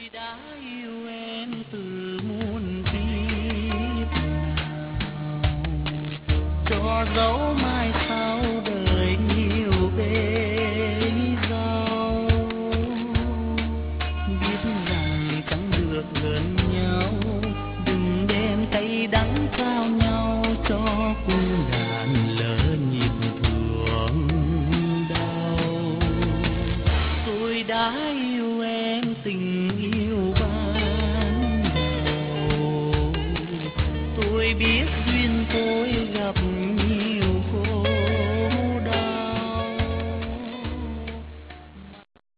đã yêu em từ muôn kiếp nào, cho dấu mai sau đời nhiều bể dâu. Biết rằng chẳng được gần nhau, đừng đem tay đắng trao nhau cho cung đàn lỡ nhịp thương đau. Tôi đã yêu em tình yêu ban đầu, tôi biết